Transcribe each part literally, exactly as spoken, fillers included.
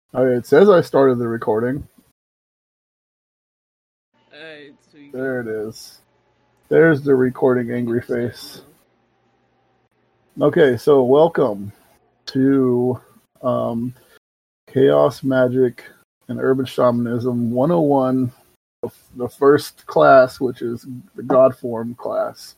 Okay, it says I started the recording. Alright, so you There it is. There's the recording angry face. Okay, so welcome to um, Chaos Magic and Urban Shamanism one oh one, the first class, which is the God Form class.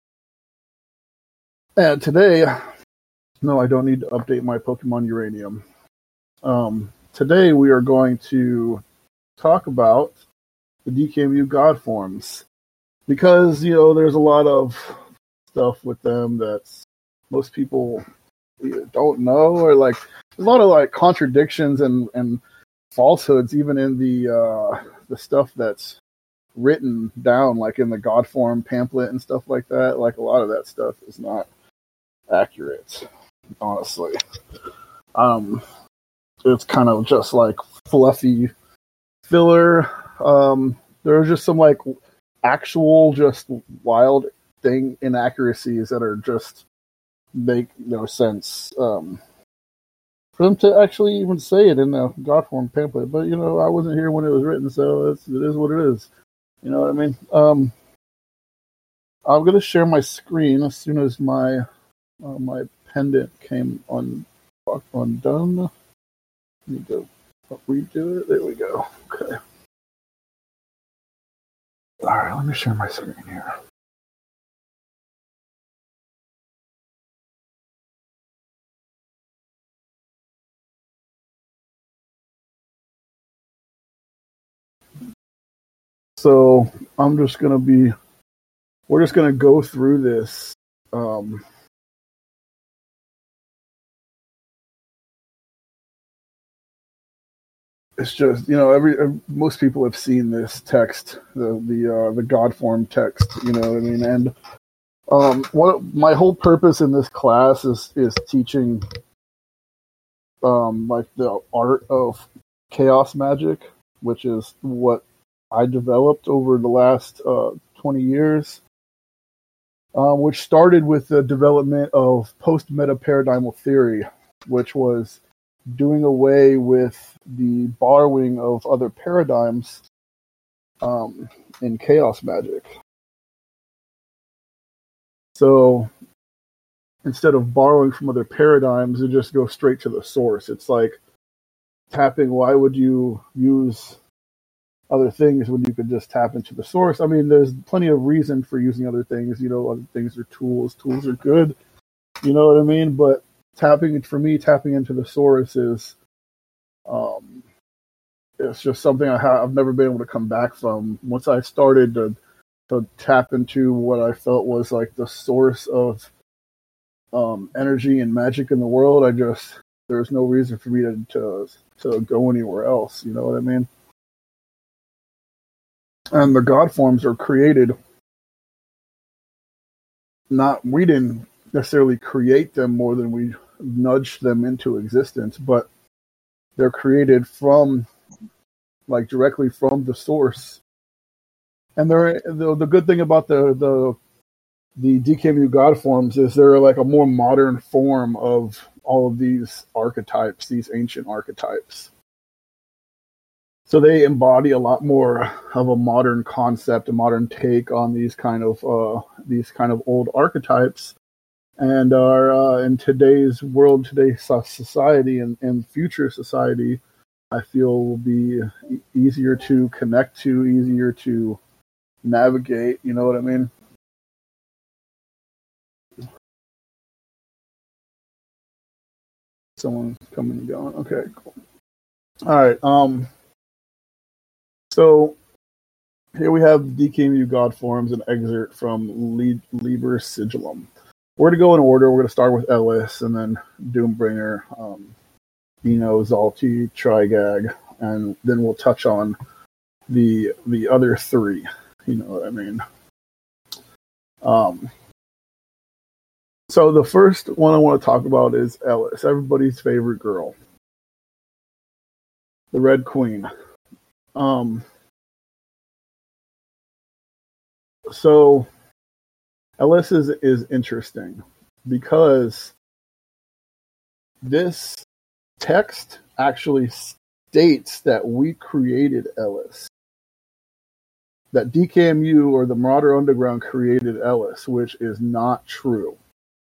And today, no, I don't need to update my Pokemon Uranium. Um, today we are going to talk about the D K M U God Forms. Because, you know, there's a lot of stuff with them that most people either don't know, or like there's a lot of like contradictions and, and falsehoods even in the uh, the stuff that's written down, like in the God Form pamphlet and stuff like that. Like a lot of that stuff is not accurate, honestly. Um, it's kind of just like fluffy filler. Um, there are just some like actual just wild thing inaccuracies that are just make no sense um, for them to actually even say it in the God Form pamphlet. But you know, I wasn't here when it was written, so it's, it is what it is. You know what I mean? Um, I'm gonna share my screen as soon as my uh, my pendant came on undone. Need to redo it. There we go. Okay. All right, let me share my screen here. So I'm just gonna be, we're just gonna go through this. Um, it's just, you know, every most people have seen this text, the the uh, the God Form text. You know what I mean? And um, what my whole purpose in this class is is teaching, um, like the art of chaos magic, which is what I developed over the last uh, twenty years. Um, which started with the development of post-meta paradigmal theory, which was doing away with the borrowing of other paradigms um, in chaos magic. So instead of borrowing from other paradigms, it just goes straight to the source. It's like tapping, why would you use other things when you could just tap into the source? I mean, there's plenty of reason for using other things. You know, other things are tools. Tools are good. You know what I mean? But tapping, for me, tapping into the source is, um, it's just something I have, I've never been able to come back from. Once I started to, to tap into what I felt was like the source of um, energy and magic in the world, I just, there's no reason for me to, to, to go anywhere else. You know what I mean? And the God Forms are created, not, we didn't necessarily create them more than we nudged them into existence, but they're created from, like, directly from the source. And they're, the, the good thing about the, the the D K M U God Forms is they're like a more modern form of all of these archetypes, these ancient archetypes. So they embody a lot more of a modern concept, a modern take on these kind of uh, these kind of old archetypes, and are uh, in today's world, today's society, and, and future society, I feel will be e- easier to connect to, easier to navigate. You know what I mean? Someone's coming and going. Okay, cool. All right. Um. So here we have D K M U God Forms, an excerpt from Le- Liber Sigillum. We're going to go in order. We're going to start with Ellis, and then Doombringer, um, Eno, Zalti, Trigag, and then we'll touch on the the other three. You know what I mean? Um, so the first one I want to talk about is Ellis, everybody's favorite girl, the Red Queen. Um, so Ellis is, is interesting because this text actually states that we created Ellis. That D K M U or the Marauder Underground created Ellis, which is not true.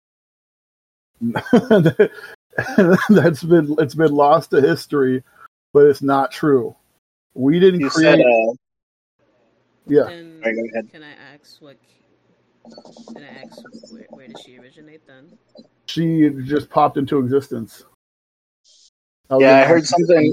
That's been it's been lost to history, but it's not true. We didn't You create. said, uh, yeah. And Right, go ahead. can I ask what? Can I ask where, where did she originate then? She just popped into existence. Yeah, I heard something.